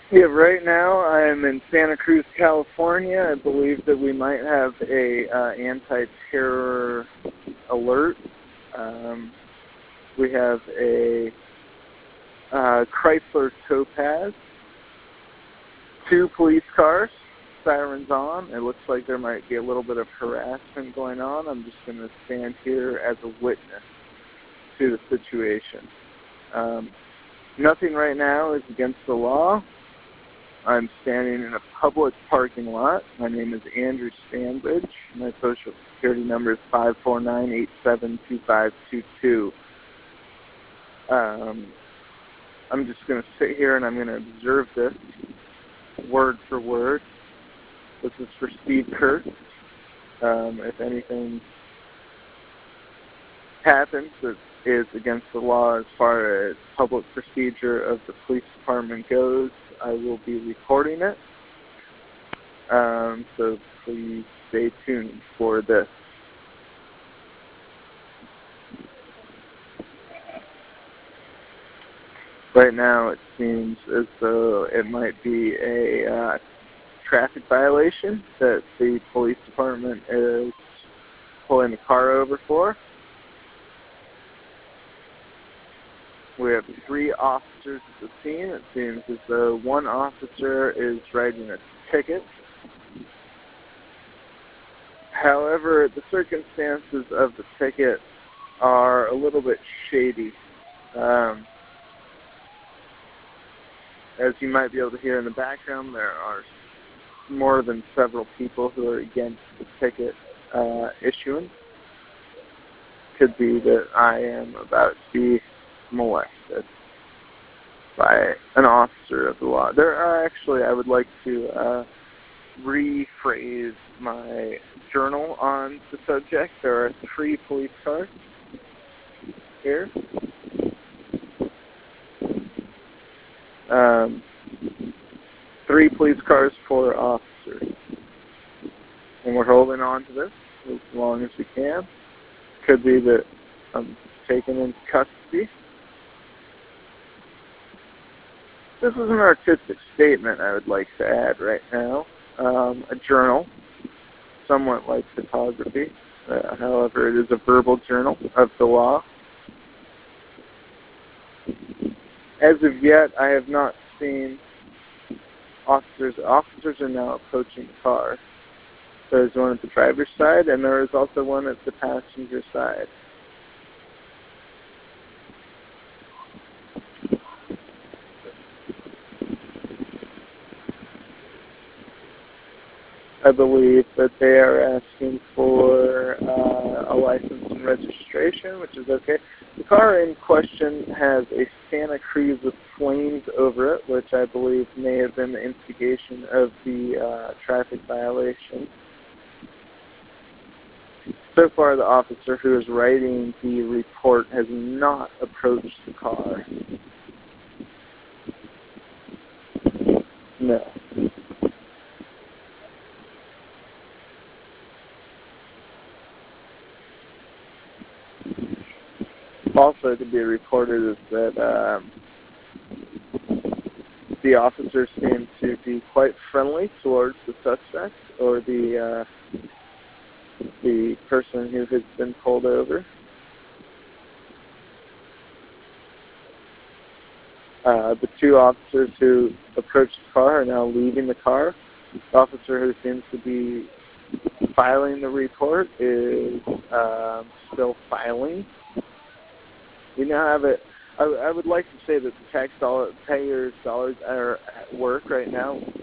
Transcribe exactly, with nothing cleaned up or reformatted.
Yeah, right now I'm in Santa Cruz, California. I believe that we might have a uh, anti-terror alert. Um, we have a uh, Chrysler Topaz, two police cars, sirens on. It looks like there might be a little bit of harassment going on. I'm just going to stand here as a witness to the situation. Um, nothing right now is against the law. I'm standing in a public parking lot. My name is Andrew Stanbridge. My social security number is five four nine, eight seven two five two two. Um, I'm just going to sit here and I'm going to observe this word for word. This is for Steve Kurtz. Um, if anything happens that is against the law as far as public procedure of the police department goes, I will be recording it. Um, so please stay tuned for this. Right now it seems as though it might be a uh, traffic violation that the police department is pulling the car over for. We have three officers at the scene. It seems as though one officer is writing a ticket. However, the circumstances of the ticket are a little bit shady. Um, as you might be able to hear in the background, there are more than several people who are against the ticket uh, issuance. Could be that I am about to be molested by an officer of the law. There are actually, I would like to uh, rephrase my journal on the subject. There are three police cars here. Um, three police cars, four officers. And we're holding on to this as long as we can. Could be that I'm taken into custody. This is an artistic statement I would like to add right now. Um, a journal, somewhat like photography. Uh, however, it is a verbal journal of the law. As of yet, I have not seen officers. Officers are now approaching the car. There's one at the driver's side, and there is also one at the passenger side. I believe that they are asking for uh, a license and registration, which is okay. The car in question has a Santa Cruz with flames over it, which I believe may have been the instigation of the uh, traffic violation. So far, the officer who is writing the report has not approached the car. No. Also to be reported is that um, the officers seem to be quite friendly towards the suspect or the uh, the person who has been pulled over. Uh, the two officers who approached the car are now leaving the car. The officer who seems to be filing the report is um, still filing. We now have it. I, I would like to say that the tax dollar payers' dollars are at work right now,